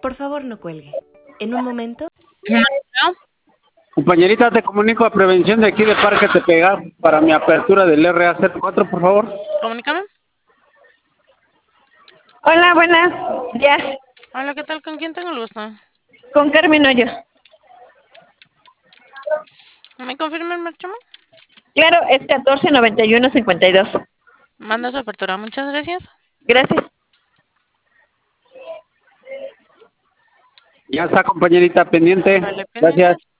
Por favor, no cuelgue. En un momento. ¿No? Compañerita, te comunico a prevención de aquí de Parque Tepeyac para mi apertura del RA04, por favor. Comunícame. Hola, buenas días. Hola, ¿qué tal? ¿Con quién tengo el gusto? Con Carmen Hoyo. ¿Me confirma el marchamo? Claro, es 149152. Manda su apertura. Muchas gracias. Gracias. Ya está, compañerita, pendiente. Vale, Gracias. pendiente.